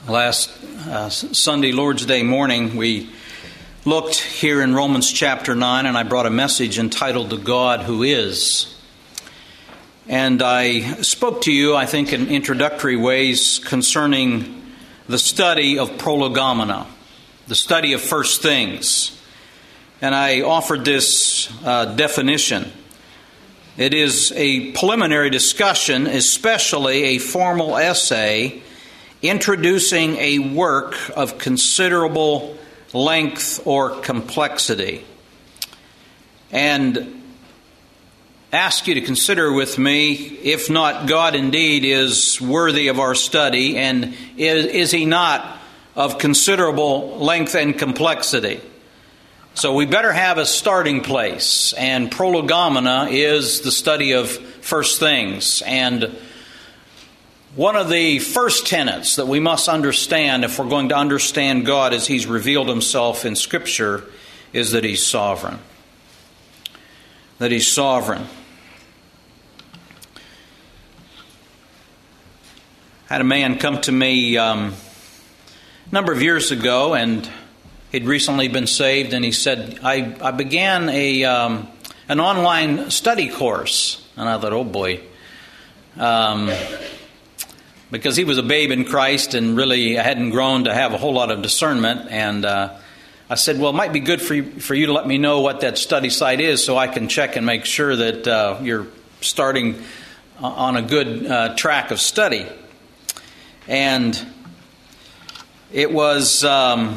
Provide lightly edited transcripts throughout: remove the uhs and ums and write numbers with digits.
Last Sunday, Lord's Day morning, we looked here in Romans chapter 9, and I brought a message entitled The God Who Is. And I spoke to you, I think, in introductory ways concerning the study of prolegomena, the study of first things. And I offered this definition. It is a preliminary discussion, especially a formal essay introducing a work of considerable length or complexity. And ask you to consider with me, if not God indeed is worthy of our study, and is He not of considerable length and complexity? So we better have a starting place, and prolegomena is the study of first things. And one of the first tenets that we must understand if we're going to understand God as He's revealed Himself in Scripture is that He's sovereign. That He's sovereign. I had a man come to me a number of years ago, and he'd recently been saved, and he said, I began an online study course. And I thought, oh boy. Because he was a babe in Christ and really hadn't grown to have a whole lot of discernment. And I said, well, it might be good for you to let me know what that study site is so I can check and make sure that you're starting on a good track of study. And it was the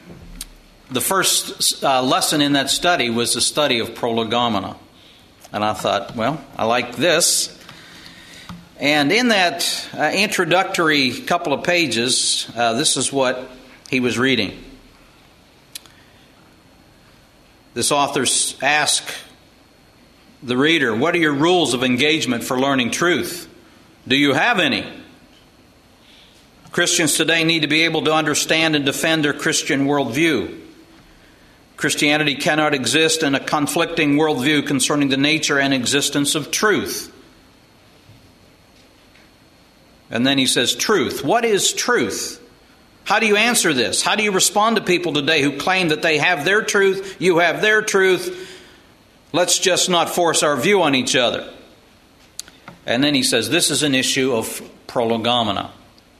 first lesson in that study was the study of prolegomena. And I thought, well, I like this. And in that introductory couple of pages, this is what he was reading. This author asked the reader, what are your rules of engagement for learning truth? Do you have any? Christians today need to be able to understand and defend their Christian worldview. Christianity cannot exist in a conflicting worldview concerning the nature and existence of truth. And then he says, truth. What is truth? How do you answer this? How do you respond to people today who claim that they have their truth, you have their truth? Let's just not force our view on each other. And then he says, this is an issue of prolegomena.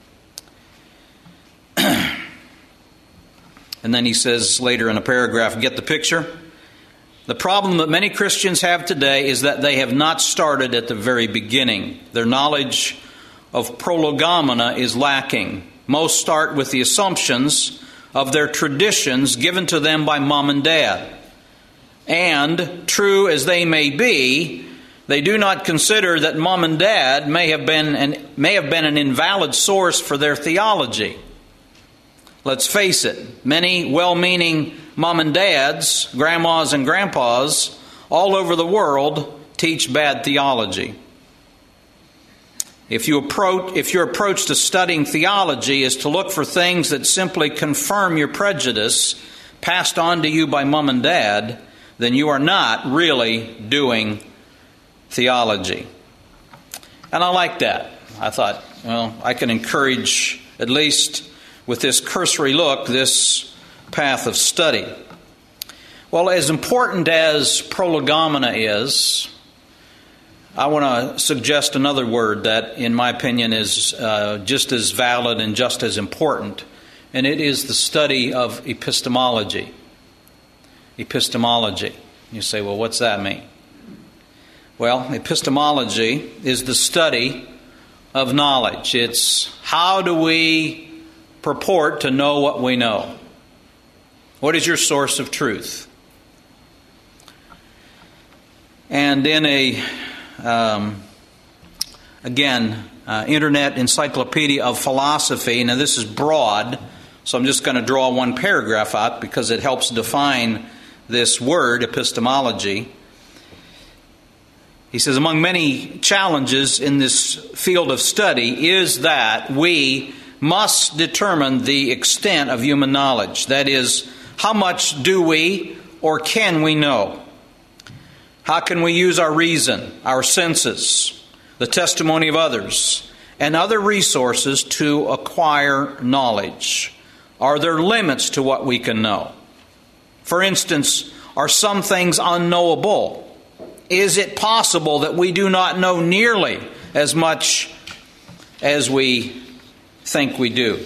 And then he says later in a paragraph, get the picture? The problem that many Christians have today is that they have not started at the very beginning. Their knowledge of prolegomena is lacking. Most start with the assumptions of their traditions given to them by mom and dad. And, true as they may be, they do not consider that mom and dad may have been an invalid source for their theology. Let's face it, many well-meaning mom and dads, grandmas and grandpas, all over the world teach bad theology. If your approach to studying theology is to look for things that simply confirm your prejudice passed on to you by mom and dad, then you are not really doing theology. And I like that. I thought, well, I can encourage, at least with this cursory look, this path of study. Well, as important as prolegomena is, I want to suggest another word that, in my opinion, is just as valid and just as important, and it is the study of epistemology. Epistemology. You say, well, what's that mean? Well, epistemology is the study of knowledge. It's how do we purport to know what we know? What is your source of truth? And in a Internet Encyclopedia of Philosophy. Now, this is broad, so I'm just going to draw one paragraph out because it helps define this word, epistemology. He says, among many challenges in this field of study is that we must determine the extent of human knowledge. That is, how much do we or can we know? How can we use our reason, our senses, the testimony of others, and other resources to acquire knowledge? Are there limits to what we can know? For instance, are some things unknowable? Is it possible that we do not know nearly as much as we think we do?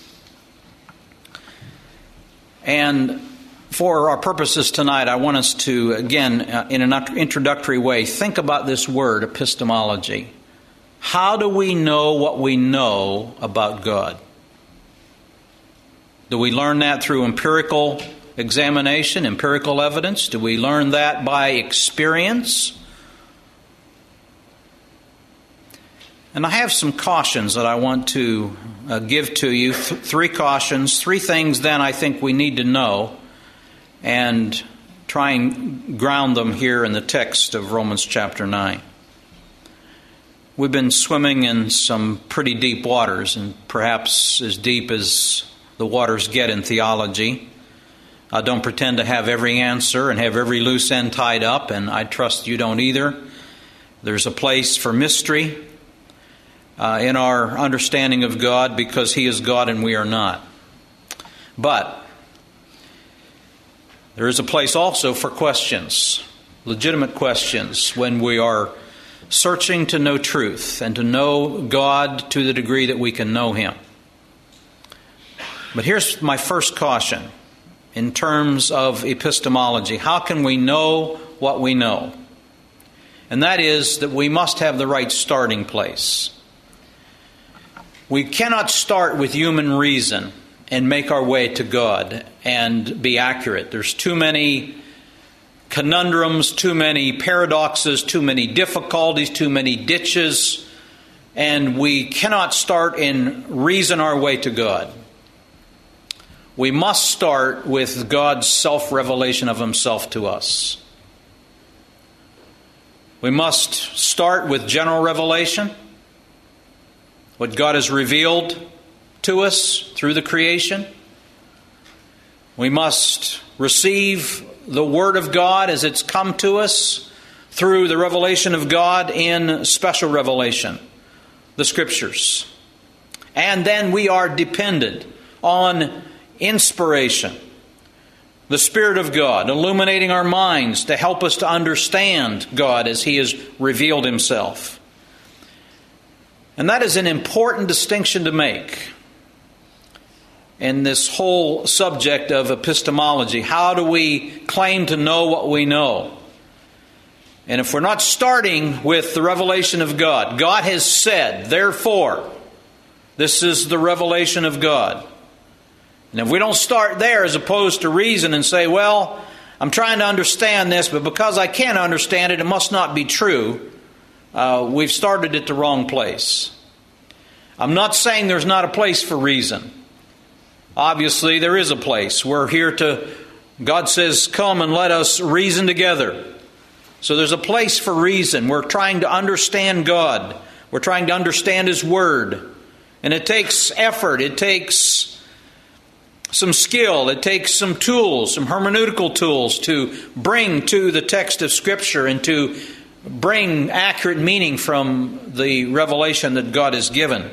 And for our purposes tonight, I want us to, again, in an introductory way, think about this word, epistemology. How do we know what we know about God? Do we learn that through empirical examination, empirical evidence? Do we learn that by experience? And I have some cautions that I want to give to you. Three cautions, three things then I think we need to know, and try and ground them here in the text of Romans chapter 9. We've been swimming in some pretty deep waters, and perhaps as deep as the waters get in theology. I don't pretend to have every answer and have every loose end tied up, and I trust you don't either. There's a place for mystery in our understanding of God, because He is God and we are not. But there is a place also for questions, legitimate questions, when we are searching to know truth and to know God to the degree that we can know Him. But here's my first caution in terms of epistemology. How can we know what we know? And that is that we must have the right starting place. We cannot start with human reason and make our way to God and be accurate. There's too many conundrums, too many paradoxes, too many difficulties, too many ditches, and we cannot start and reason our way to God. We must start with God's self-revelation of Himself to us. We must start with general revelation, what God has revealed to us through the creation. We must receive the Word of God as it's come to us through the revelation of God in special revelation, the Scriptures. And then we are dependent on inspiration, the Spirit of God, illuminating our minds to help us to understand God as He has revealed Himself. And that is an important distinction to make in this whole subject of epistemology. How do we claim to know what we know? And if we're not starting with the revelation of God, God has said, therefore, this is the revelation of God. And if we don't start there as opposed to reason and say, well, I'm trying to understand this, but because I can't understand it, it must not be true, we've started at the wrong place. I'm not saying there's not a place for reason. Obviously, there is a place. We're here to, God says, come and let us reason together. So there's a place for reason. We're trying to understand God. We're trying to understand His Word. And it takes effort. It takes some skill. It takes some tools, some hermeneutical tools to bring to the text of Scripture and to bring accurate meaning from the revelation that God has given.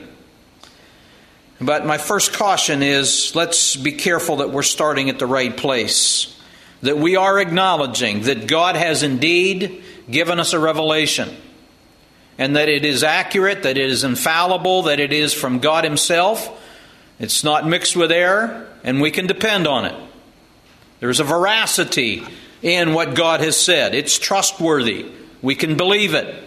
But my first caution is, let's be careful that we're starting at the right place. That we are acknowledging that God has indeed given us a revelation. And that it is accurate, that it is infallible, that it is from God Himself. It's not mixed with error, and we can depend on it. There's a veracity in what God has said. It's trustworthy. We can believe it.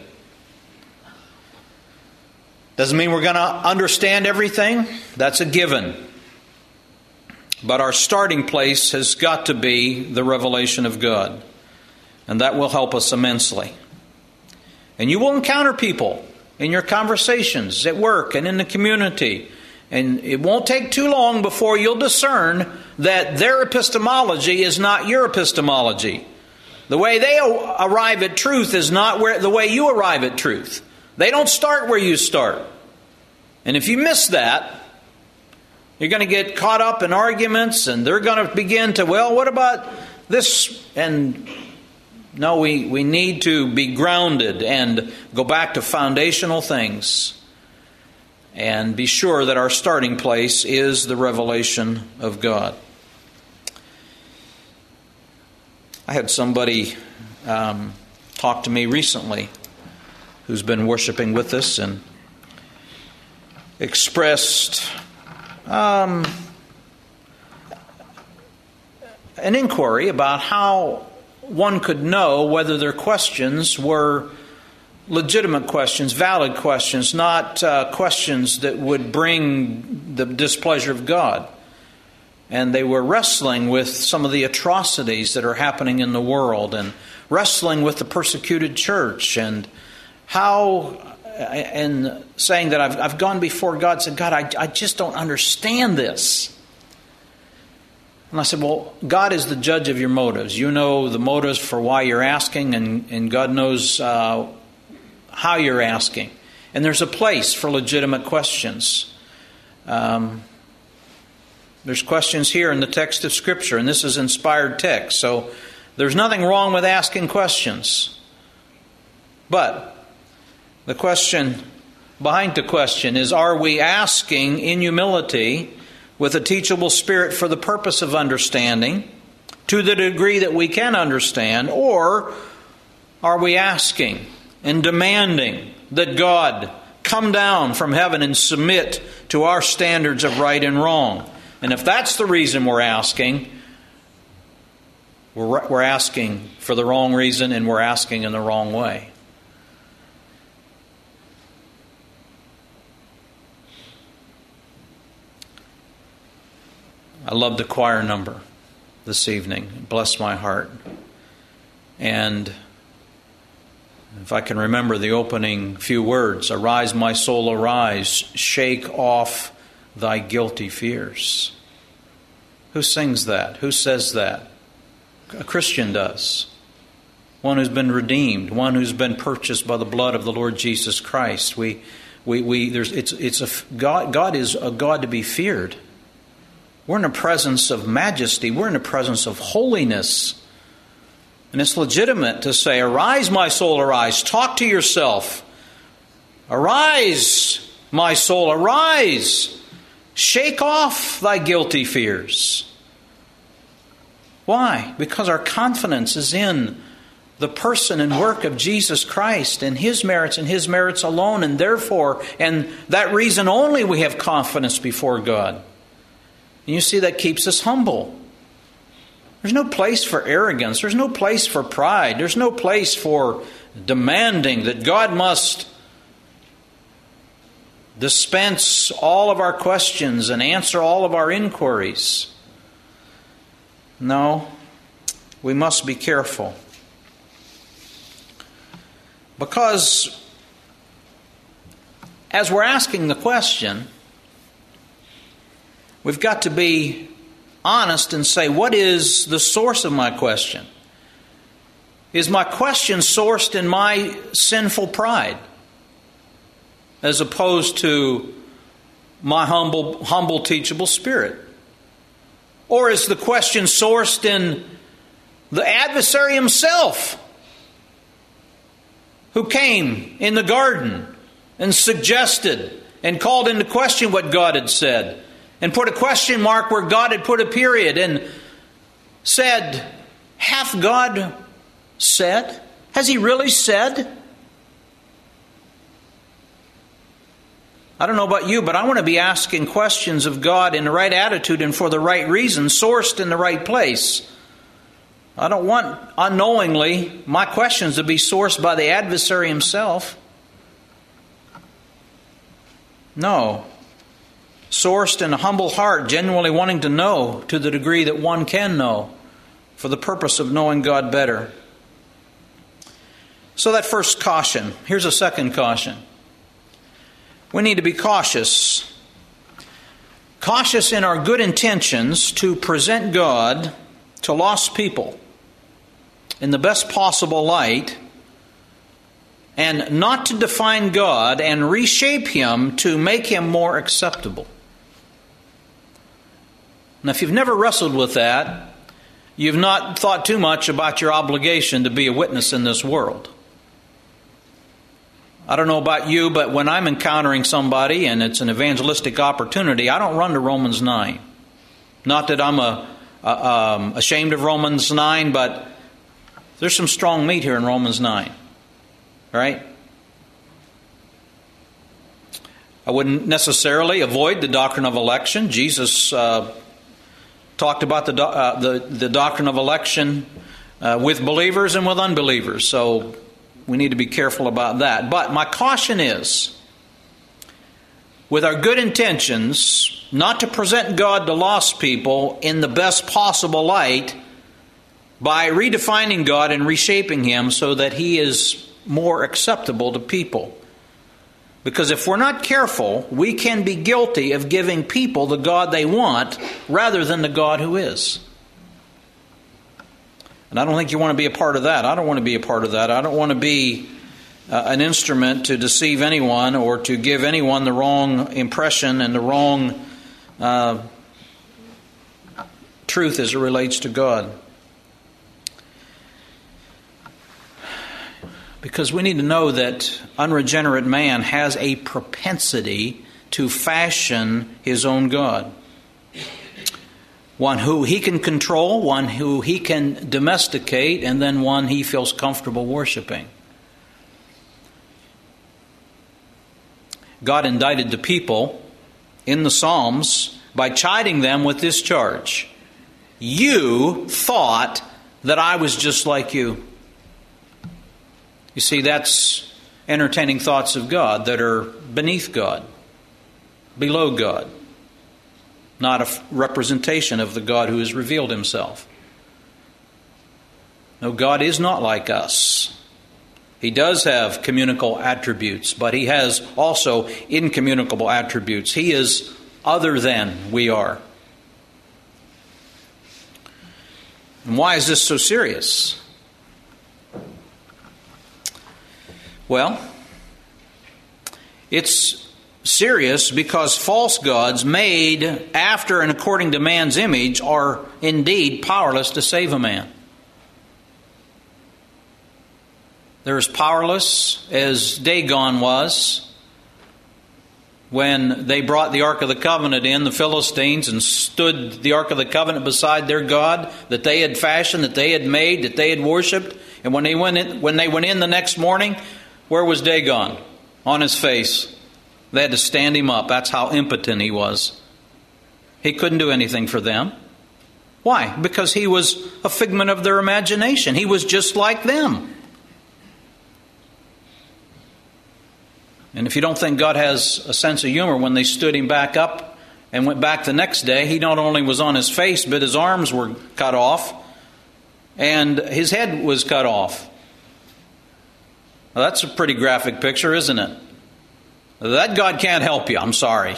Doesn't mean we're going to understand everything. That's a given. But our starting place has got to be the revelation of God. And that will help us immensely. And you will encounter people in your conversations at work and in the community. And it won't take too long before you'll discern that their epistemology is not your epistemology. The way they arrive at truth is not the way you arrive at truth. They don't start where you start. And if you miss that, you're going to get caught up in arguments, and they're going to begin to, well, what about this? And no, we need to be grounded and go back to foundational things. and be sure that our starting place is the revelation of God. I had somebody talk to me recently who's been worshiping with us and expressed an inquiry about how one could know whether their questions were legitimate questions, valid questions, not questions that would bring the displeasure of God. And they were wrestling with some of the atrocities that are happening in the world and wrestling with the persecuted church and how, and saying that I've gone before God and said, God, I just don't understand this. And I said, well, God is the judge of your motives. You know the motives for why you're asking, and God knows how you're asking. And there's a place for legitimate questions. There's questions here in the text of Scripture, and this is inspired text. So there's nothing wrong with asking questions. But the question behind the question is, are we asking in humility with a teachable spirit for the purpose of understanding to the degree that we can understand, or are we asking and demanding that God come down from heaven and submit to our standards of right and wrong? And if that's the reason we're asking for the wrong reason, and we're asking in the wrong way. I love the choir number this evening. It blessed my heart. And if I can remember the opening few words, arise, my soul, arise, shake off thy guilty fears. Who sings that? Who says that? A Christian does. One who's been redeemed, one who's been purchased by the blood of the Lord Jesus Christ. God is a God to be feared. We're in the presence of majesty. We're in the presence of holiness. And it's legitimate to say, arise, my soul, arise. Talk to yourself. Arise, my soul, arise. Shake off thy guilty fears. Why? Because our confidence is in the person and work of Jesus Christ and His merits alone. And therefore, and that reason only, we have confidence before God. And you see, that keeps us humble. There's no place for arrogance. There's no place for pride. There's no place for demanding that God must dispense all of our questions and answer all of our inquiries. No, we must be careful. Because as we're asking the question, we've got to be honest and say, what is the source of my question? Is my question sourced in my sinful pride, as opposed to my humble, teachable spirit? Or is the question sourced in the adversary himself, who came in the garden and suggested and called into question what God had said, and put a question mark where God had put a period, and said, hath God said? Has He really said? I don't know about you, but I want to be asking questions of God in the right attitude and for the right reason, sourced in the right place. I don't want unknowingly my questions to be sourced by the adversary himself. No. Sourced in a humble heart, genuinely wanting to know to the degree that one can know, for the purpose of knowing God better. So that first caution. Here's a second caution. We need to be cautious. Cautious in our good intentions to present God to lost people in the best possible light, and not to define God and reshape Him to make Him more acceptable. Now, if you've never wrestled with that, you've not thought too much about your obligation to be a witness in this world. I don't know about you, but when I'm encountering somebody and it's an evangelistic opportunity, I don't run to Romans 9. Not that I'm ashamed of Romans 9, but there's some strong meat here in Romans 9. Right? I wouldn't necessarily avoid the doctrine of election. Jesus talked about the doctrine of election with believers and with unbelievers. So we need to be careful about that. But my caution is, with our good intentions, not to present God to lost people in the best possible light by redefining God and reshaping Him so that He is more acceptable to people. Because if we're not careful, we can be guilty of giving people the God they want rather than the God who is. And I don't think you want to be a part of that. I don't want to be a part of that. I don't want to be an instrument to deceive anyone or to give anyone the wrong impression and the wrong truth as it relates to God. Because we need to know that unregenerate man has a propensity to fashion his own God. One who he can control, one who he can domesticate, and then one he feels comfortable worshiping. God indicted the people in the Psalms by chiding them with this charge. You thought that I was just like you. You see, that's entertaining thoughts of God that are beneath God, below God. Not a representation of the God who has revealed Himself. No, God is not like us. He does have communicable attributes, but He has also incommunicable attributes. He is other than we are. And why is this so serious? Well, it's serious because false gods made after and according to man's image are indeed powerless to save a man. They're as powerless as Dagon was when they brought the Ark of the Covenant in, the Philistines, and stood the Ark of the Covenant beside their God that they had fashioned, that they had made, that they had worshipped. And when they went in the next morning, where was Dagon? On his face. They had to stand him up. That's how impotent he was. He couldn't do anything for them. Why? Because he was a figment of their imagination. He was just like them. And if you don't think God has a sense of humor, when they stood him back up and went back the next day, he not only was on his face, but his arms were cut off and his head was cut off. Well, that's a pretty graphic picture, isn't it? That God can't help you. I'm sorry.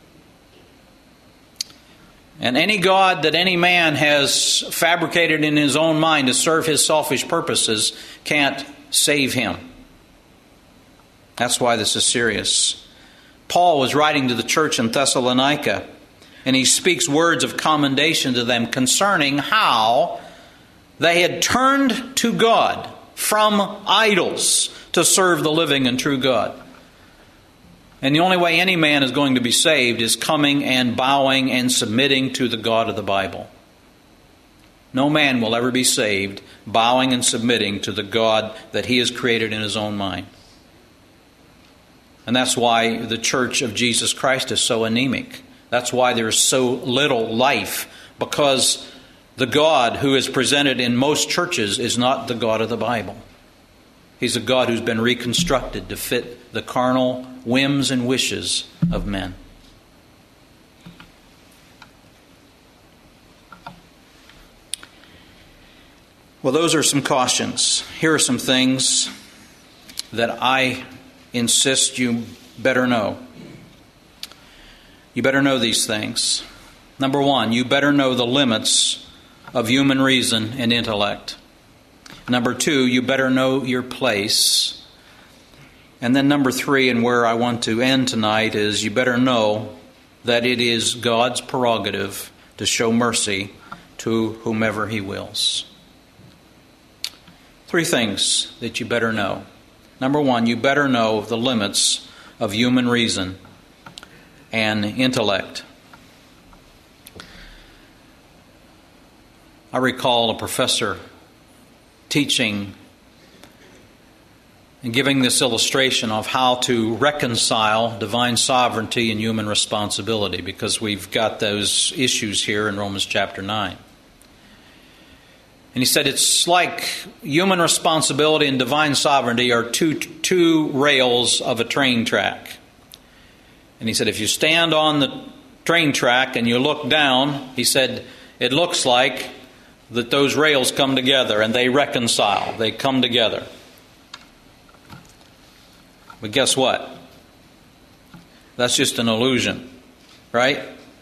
And any God that any man has fabricated in his own mind to serve his selfish purposes can't save him. That's why this is serious. Paul was writing to the church in Thessalonica, and he speaks words of commendation to them concerning how they had turned to God from idols to serve the living and true God. And the only way any man is going to be saved is coming and bowing and submitting to the God of the Bible. No man will ever be saved bowing and submitting to the God that he has created in his own mind. And that's why the Church of Jesus Christ is so anemic. That's why there's so little life, because the God who is presented in most churches is not the God of the Bible. He's a God who's been reconstructed to fit the carnal whims and wishes of men. Well, those are some cautions. Here are some things that I insist you better know. You better know these things. Number one, you better know the limits of human reason and intellect. Number two, you better know your place. And then number three, and where I want to end tonight, is you better know that it is God's prerogative to show mercy to whomever He wills. Three things that you better know. Number one, you better know the limits of human reason and intellect. I recall a professor teaching and giving this illustration of how to reconcile divine sovereignty and human responsibility, because we've got those issues here in Romans chapter 9. And he said it's like human responsibility and divine sovereignty are two rails of a train track. And he said if you stand on the train track and you look down, he said it looks like that those rails come together and they reconcile, they come together. But guess what? That's just an illusion, right?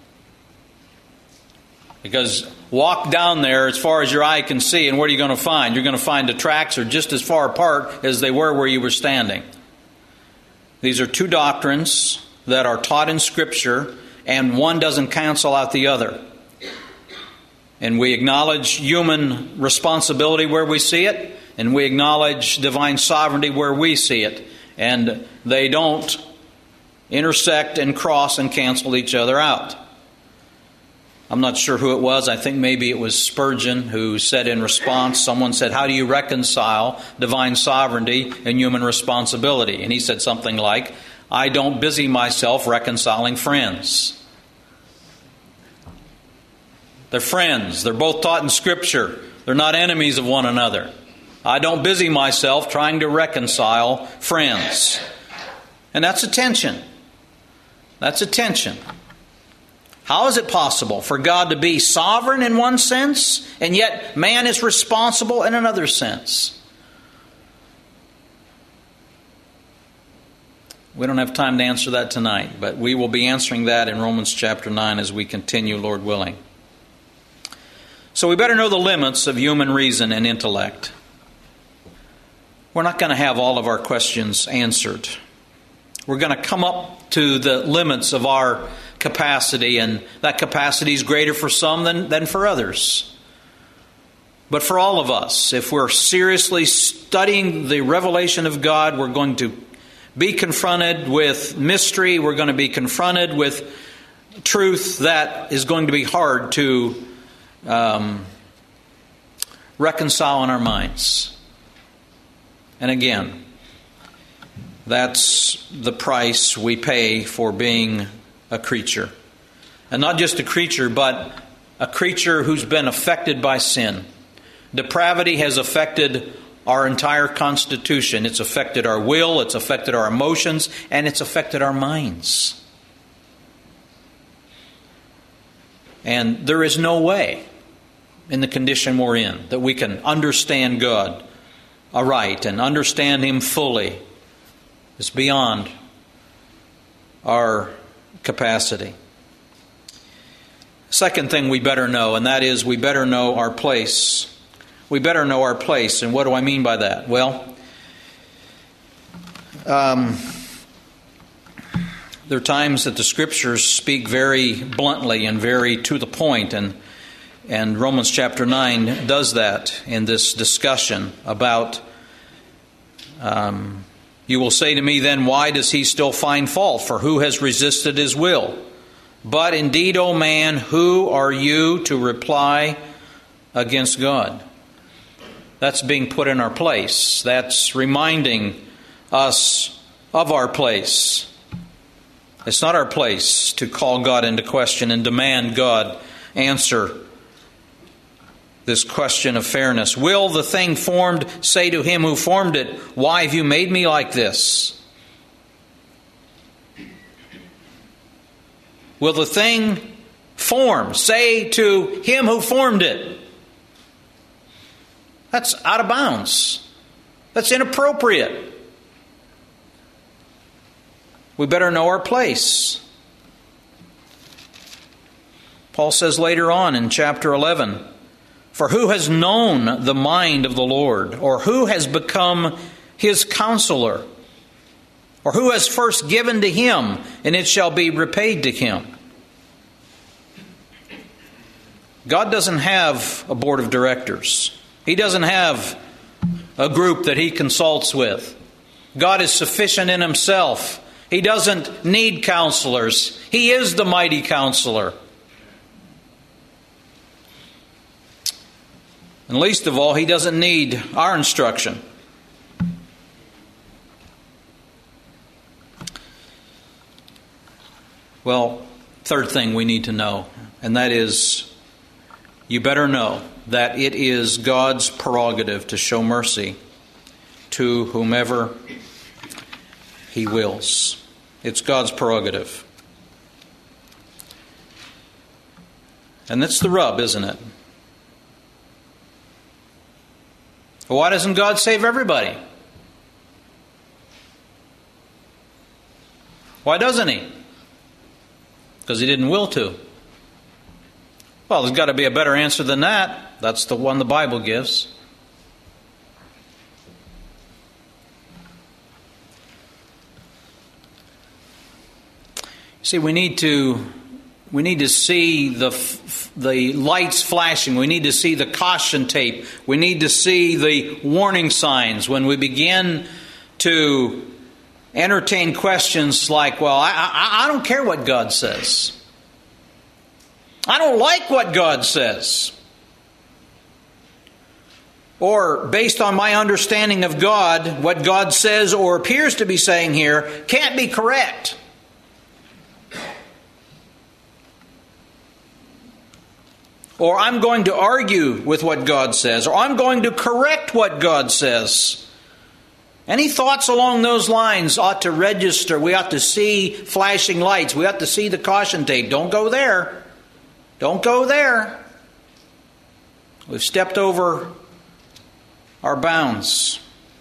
Because walk down there as far as your eye can see, and what are you going to find? You're going to find the tracks are just as far apart as they were where you were standing. These are two doctrines that are taught in Scripture, and one doesn't cancel out the other. And we acknowledge human responsibility where we see it, and we acknowledge divine sovereignty where we see it. And they don't intersect and cross and cancel each other out. I'm not sure who it was. I think maybe it was Spurgeon who said in response, someone said, how do you reconcile divine sovereignty and human responsibility? And he said something like, I don't busy myself reconciling friends. They're friends. They're both taught in Scripture. They're not enemies of one another. I don't busy myself trying to reconcile friends. And that's a tension. That's a tension. How is it possible for God to be sovereign in one sense, and yet man is responsible in another sense? We don't have time to answer that tonight, but we will be answering that in Romans chapter 9 as we continue, Lord willing. So we better know the limits of human reason and intellect. We're not going to have all of our questions answered. We're going to come up to the limits of our capacity, and that capacity is greater for some than for others. But for all of us, if we're seriously studying the revelation of God, we're going to be confronted with mystery. We're going to be confronted with truth that is going to be hard to reconcile in our minds. And again, that's the price we pay for being a creature. And not just a creature, but a creature who's been affected by sin. Depravity has affected our entire constitution. It's affected our will, it's affected our emotions, and it's affected our minds. And there is no way in the condition we're in that we can understand God aright and understand Him fully. It's beyond our capacity. Second thing we better know, and that is we better know our place. We better know our place. And what do I mean by that? Well, there are times that the Scriptures speak very bluntly and very to the point, and Romans chapter 9 does that in this discussion about, you will say to me then, why does he still find fault? For who has resisted his will? But indeed, O man, who are you to reply against God? That's being put in our place. That's reminding us of our place. It's not our place to call God into question and demand God answer this question of fairness. Will the thing formed say to him who formed it, why have you made me like this? Will the thing formed say to him who formed it? That's out of bounds. That's inappropriate. We better know our place. Paul says later on in chapter 11, for who has known the mind of the Lord, or who has become his counselor, or who has first given to him, and it shall be repaid to him? God doesn't have a board of directors. He doesn't have a group that he consults with. God is sufficient in Himself. He doesn't need counselors. He is the mighty counselor. And least of all, He doesn't need our instruction. Well, third thing we need to know, and that is, you better know that it is God's prerogative to show mercy to whomever He wills. It's God's prerogative. And that's the rub, isn't it? Why doesn't God save everybody? Why doesn't He? Because He didn't will to. Well, there's got to be a better answer than that. That's the one the Bible gives. See, we need to see the lights flashing. We need to see the caution tape. We need to see the warning signs when we begin to entertain questions like, well, I don't care what God says. I don't like what God says. Or, based on my understanding of God, what God says or appears to be saying here can't be correct. Or I'm going to argue with what God says. Or I'm going to correct what God says. Any thoughts along those lines ought to register. We ought to see flashing lights. We ought to see the caution tape. Don't go there. Don't go there. We've stepped over our bounds.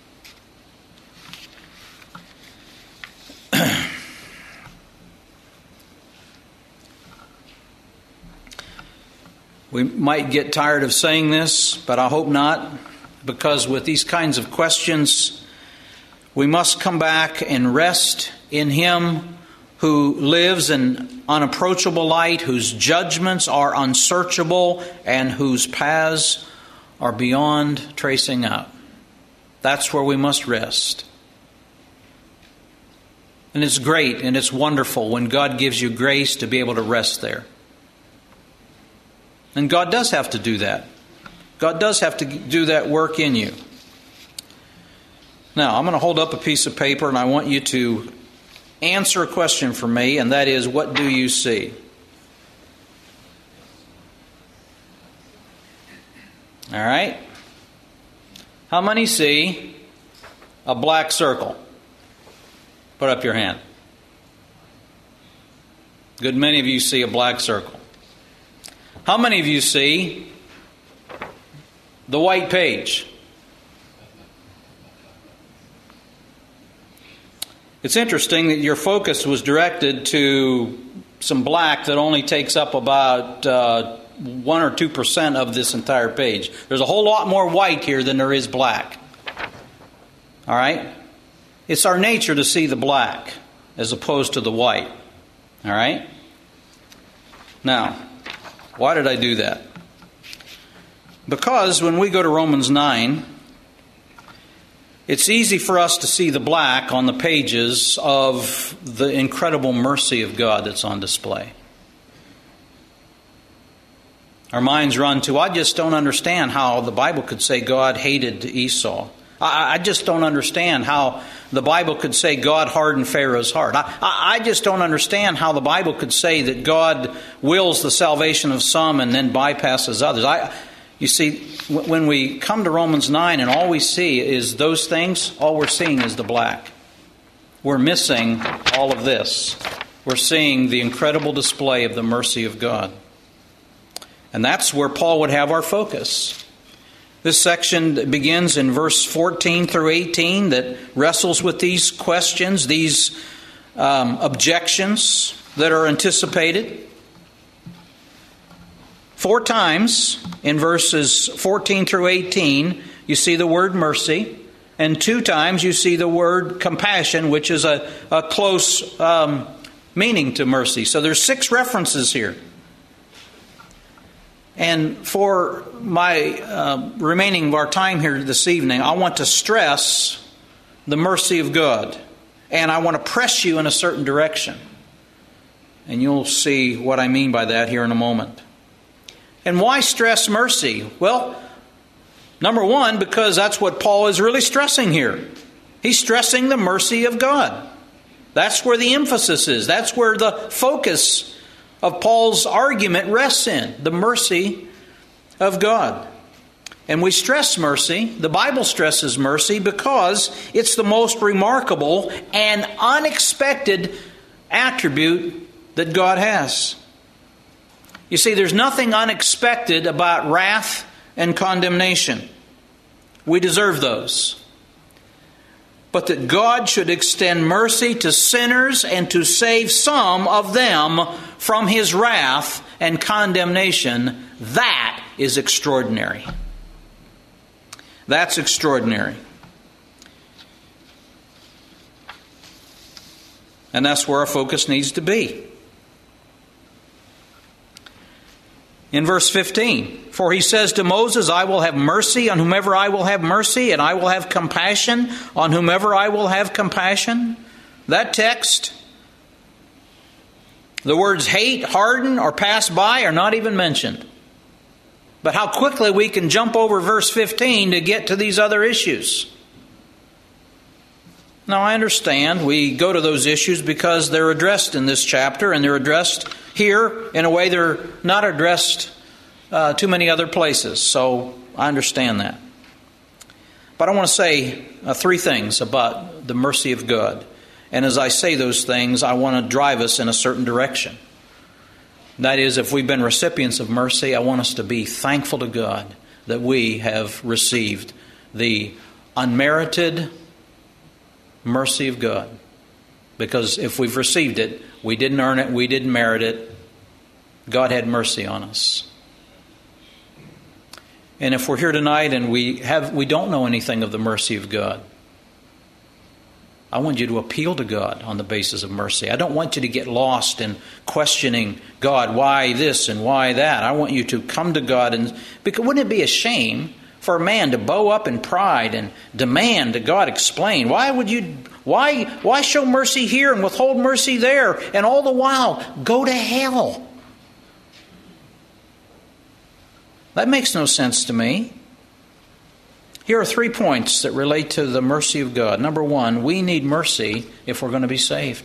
We might get tired of saying this, but I hope not, because with these kinds of questions, we must come back and rest in Him who lives in unapproachable light, whose judgments are unsearchable, and whose paths are beyond tracing out. That's where we must rest. And it's great and it's wonderful when God gives you grace to be able to rest there. And God does have to do that. God does have to do that work in you. Now, I'm going to hold up a piece of paper and I want you to answer a question for me, and that is, what do you see? All right? How many see a black circle? Put up your hand. Good many of you see a black circle. How many of you see the white page? It's interesting that your focus was directed to some black that only takes up about 1 or 2% of this entire page. There's a whole lot more white here than there is black. All right? It's our nature to see the black as opposed to the white. All right? Now, why did I do that? Because when we go to Romans 9, it's easy for us to see the black on the pages of the incredible mercy of God that's on display. Our minds run to, I just don't understand how the Bible could say God hated Esau. I just don't understand how the Bible could say God hardened Pharaoh's heart. I just don't understand how the Bible could say that God wills the salvation of some and then bypasses others. You see, when we come to Romans 9 and all we see is those things, all we're seeing is the black. We're missing all of this. We're seeing the incredible display of the mercy of God. And that's where Paul would have our focus. This section begins in verse 14 through 18 that wrestles with these questions, these objections that are anticipated. 4 times in verses 14 through 18, you see the word mercy. And 2 times you see the word compassion, which is a close meaning to mercy. So there's 6 references here. And for my remaining of our time here this evening, I want to stress the mercy of God. And I want to press you in a certain direction. And you'll see what I mean by that here in a moment. And why stress mercy? Well, number one, because that's what Paul is really stressing here. He's stressing the mercy of God. That's where the emphasis is. That's where the focus of Paul's argument rests in, the mercy of God. And we stress mercy, the Bible stresses mercy, because it's the most remarkable and unexpected attribute that God has. You see, there's nothing unexpected about wrath and condemnation. We deserve those. But that God should extend mercy to sinners and to save some of them from His wrath and condemnation, that is extraordinary. That's extraordinary. And that's where our focus needs to be. In verse 15, for He says to Moses, I will have mercy on whomever I will have mercy, and I will have compassion on whomever I will have compassion. That text, the words hate, harden, or pass by are not even mentioned. But how quickly we can jump over verse 15 to get to these other issues. Now, I understand we go to those issues because they're addressed in this chapter, and they're addressed here in a way they're not addressed too many other places. So I understand that. But I want to say three things about the mercy of God. And as I say those things, I want to drive us in a certain direction. That is, if we've been recipients of mercy, I want us to be thankful to God that we have received the unmerited mercy of God. Because if we've received it, we didn't earn it, we didn't merit it. God had mercy on us. And if we're here tonight and we don't know anything of the mercy of God, I want you to appeal to God on the basis of mercy. I don't want you to get lost in questioning God, why this and why that. I want you to come to God, and because wouldn't it be a shame for a man to bow up in pride and demand that God explain? Why show mercy here and withhold mercy there, and all the while go to hell? That makes no sense to me. Here are 3 points that relate to the mercy of God. Number one, we need mercy if we're going to be saved.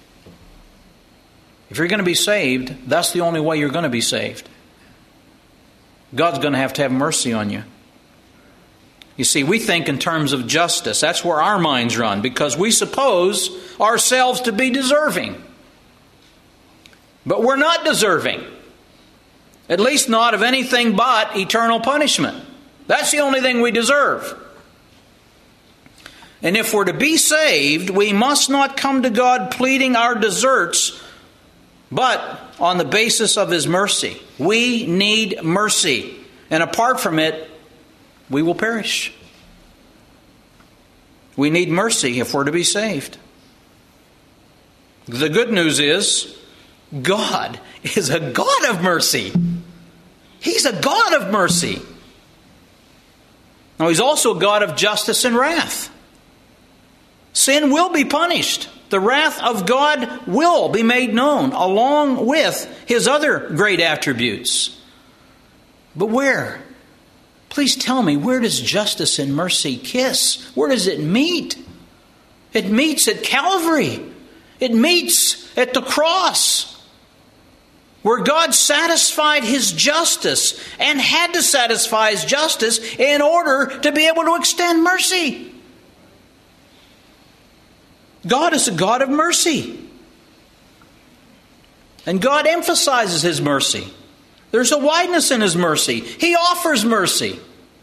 If you're going to be saved, that's the only way you're going to be saved. God's going to have mercy on you. You see, we think in terms of justice. That's where our minds run, because we suppose ourselves to be deserving. But we're not deserving. At least not of anything but eternal punishment. That's the only thing we deserve. And if we're to be saved, we must not come to God pleading our deserts, but on the basis of His mercy. We need mercy. And apart from it, we will perish. We need mercy if we're to be saved. The good news is, God is a God of mercy. He's a God of mercy. Now, He's also a God of justice and wrath. Sin will be punished. The wrath of God will be made known, along with His other great attributes. But where? Please tell me, where does justice and mercy kiss? Where does it meet? It meets at Calvary. It meets at the cross, where God satisfied His justice and had to satisfy His justice in order to be able to extend mercy. God is a God of mercy. And God emphasizes His mercy. There's a wideness in His mercy. He offers mercy.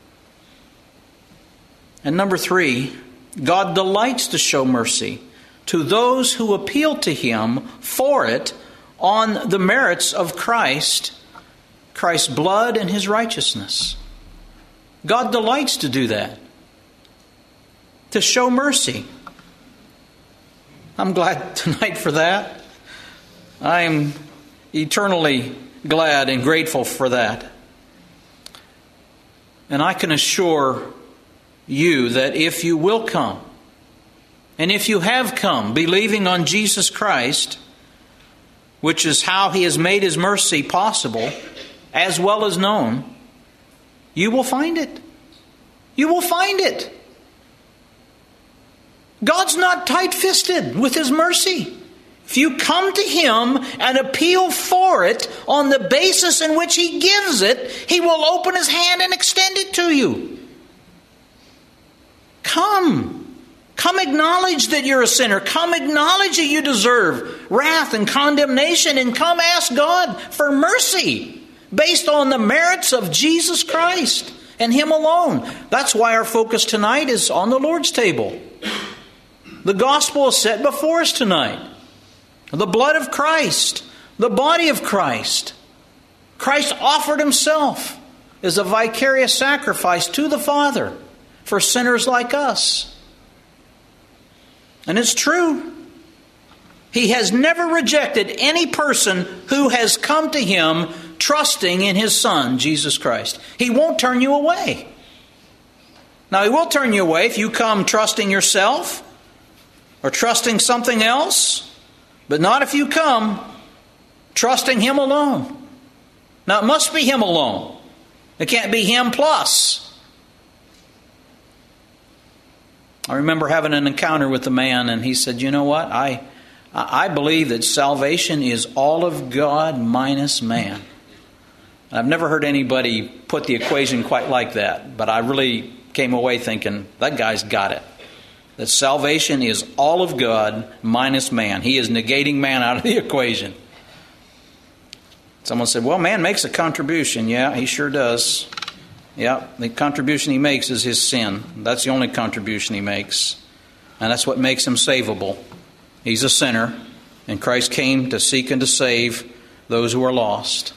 And number 3, God delights to show mercy to those who appeal to Him for it on the merits of Christ's blood and His righteousness. God delights to do that, to show mercy. I'm glad tonight for that. I'm eternally glad and grateful for that. And I can assure you that if you will come And if you have come believing on Jesus Christ, which is how He has made His mercy possible, as well as known, you will find it. You will find it. God's not tight-fisted with His mercy. If you come to Him and appeal for it on the basis in which He gives it, He will open His hand and extend it to you. Come. Come acknowledge that you're a sinner. Come acknowledge that you deserve wrath and condemnation. And come ask God for mercy based on the merits of Jesus Christ and Him alone. That's why our focus tonight is on the Lord's table. The gospel is set before us tonight. The blood of Christ, the body of Christ. Christ offered Himself as a vicarious sacrifice to the Father for sinners like us. And it's true. He has never rejected any person who has come to Him trusting in His Son, Jesus Christ. He won't turn you away. Now, He will turn you away if you come trusting yourself or trusting something else, but not if you come trusting Him alone. Now, it must be Him alone. It can't be Him plus. I remember having an encounter with a man, and he said, you know what? I believe that salvation is all of God minus man. I've never heard anybody put the equation quite like that, but I really came away thinking, that guy's got it. That salvation is all of God minus man. He is negating man out of the equation. Someone said, well, man makes a contribution. Yeah, he sure does. Yeah, the contribution he makes is his sin. That's the only contribution he makes. And that's what makes him savable. He's a sinner, and Christ came to seek and to save those who are lost.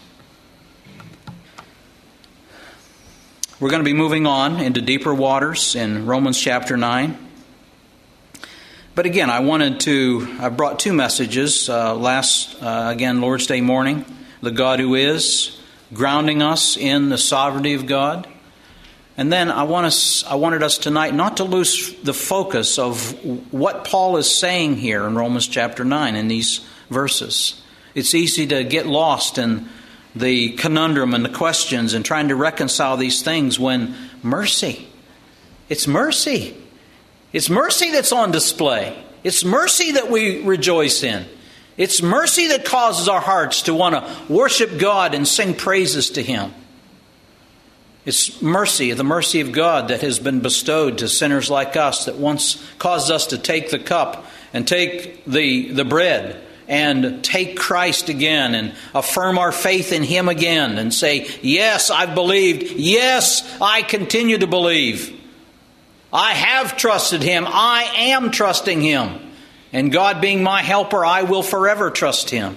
We're going to be moving on into deeper waters in Romans chapter 9. But again, I brought two messages again, Lord's Day morning. The God who is, grounding us in the sovereignty of God. And then I wanted us tonight not to lose the focus of what Paul is saying here in Romans chapter 9 in these verses. It's easy to get lost in the conundrum and the questions and trying to reconcile these things when mercy. It's mercy. It's mercy that's on display. It's mercy that we rejoice in. It's mercy that causes our hearts to want to worship God and sing praises to Him. It's mercy, the mercy of God that has been bestowed to sinners like us that once caused us to take the cup and take the bread and take Christ again and affirm our faith in Him again and say, yes, I've believed. Yes, I continue to believe. I have trusted Him. I am trusting Him. And God being my helper, I will forever trust Him.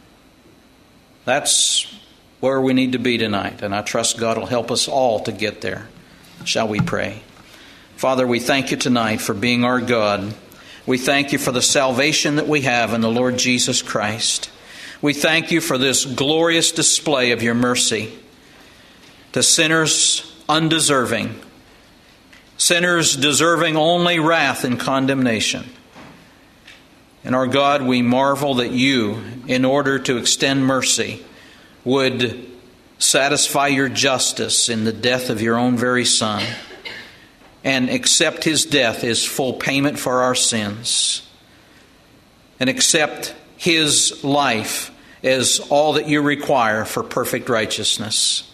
That's where we need to be tonight. And I trust God will help us all to get there. Shall we pray? Father, we thank You tonight for being our God. We thank You for the salvation that we have in the Lord Jesus Christ. We thank You for this glorious display of Your mercy to sinners undeserving. Sinners deserving only wrath and condemnation. And our God, we marvel that You, in order to extend mercy, would satisfy Your justice in the death of Your own very Son and accept His death as full payment for our sins and accept His life as all that You require for perfect righteousness.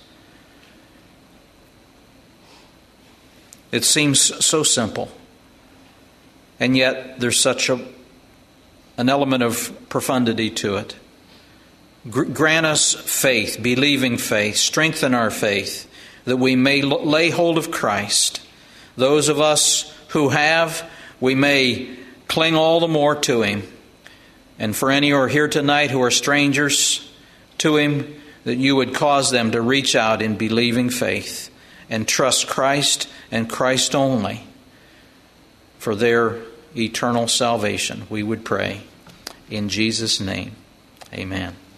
It seems so simple, and yet there's such an element of profundity to it. Grant us faith, believing faith, strengthen our faith, that we may lay hold of Christ. Those of us who have, we may cling all the more to Him. And for any who are here tonight who are strangers to Him, that You would cause them to reach out in believing faith and trust Christ and Christ only for their eternal salvation. We would pray in Jesus' name. Amen.